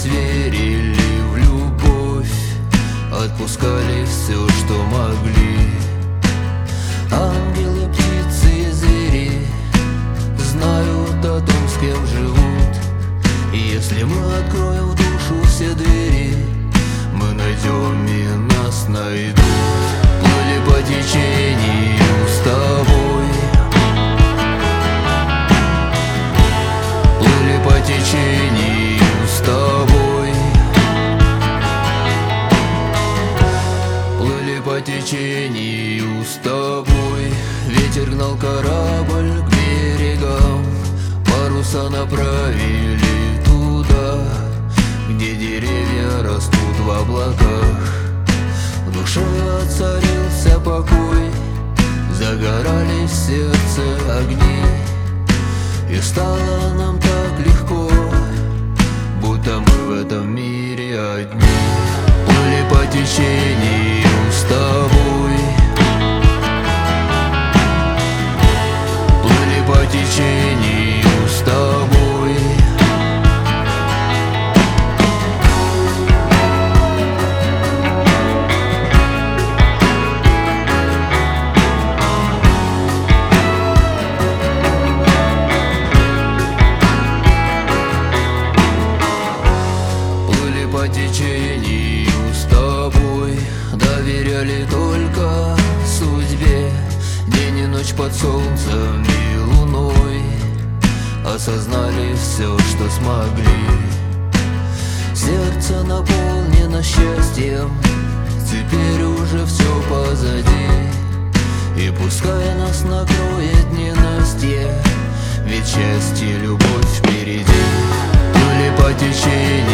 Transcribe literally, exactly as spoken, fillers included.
Надеялись, верили в любовь, отпускали все, что могли. Ангелы, птицы и звери знают о том, с кем живут. И если мы откроем в душу все двери, мы найдем и нас найдут. Плыли по течению с тобой, плыли по течению с тобой, плыли по течению с тобой. Ветер гнал корабль к берегам, паруса направили туда, где деревья растут в облаках. В душе воцарился покой, загорались в сердце огни, и стало нам так легко, будто мы в этом мире одни. Плыли по течению с тобой, плыли по течению с тобой, по течению с тобой. Доверяли только судьбе, день и ночь под солнцем и луной. Осознали все, что смогли. Сердце наполнено счастьем, теперь уже все позади. И пускай нас накроет ненастье, ведь счастье, любовь впереди. Плыли по течению